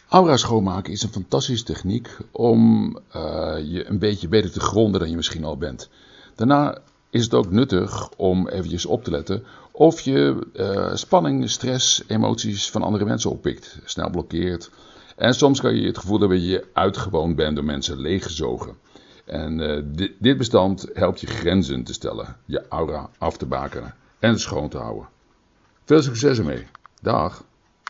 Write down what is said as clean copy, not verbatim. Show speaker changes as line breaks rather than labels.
Aura schoonmaken is een fantastische techniek om je een beetje beter te gronden dan je misschien al bent. Daarna is het ook nuttig om eventjes op te letten of je spanning, stress, emoties van andere mensen oppikt, snel blokkeert. En soms kan je het gevoel hebben dat je uitgewoond bent door mensen leeggezogen. En dit bestand helpt je grenzen te stellen, je aura af te bakenen en het schoon te houden. Veel succes ermee. Dag!